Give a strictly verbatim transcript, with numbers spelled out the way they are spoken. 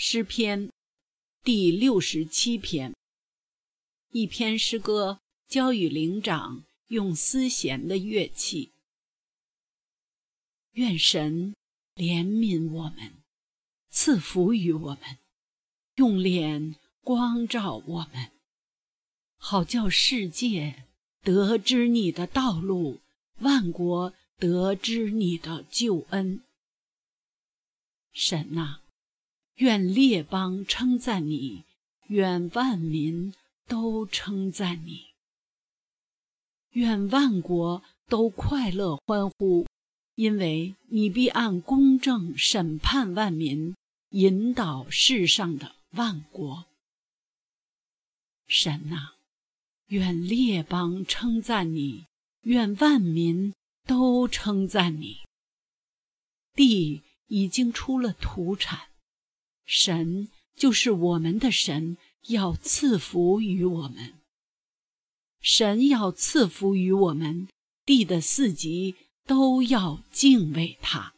诗篇第六十七篇，一篇诗歌交与灵长，用丝弦的乐器。愿神怜悯我们，赐福于我们，用脸光照我们，好叫世界得知你的道路，万国得知你的救恩。神啊，愿列邦称赞你，愿万民都称赞你，愿万国都快乐欢呼，因为你必按公正审判万民，引导世上的万国。神啊，愿列邦称赞你，愿万民都称赞你。地已经出了土产，神就是我们的神，要赐福于我们。神要赐福于我们，地的四极都要敬畏他。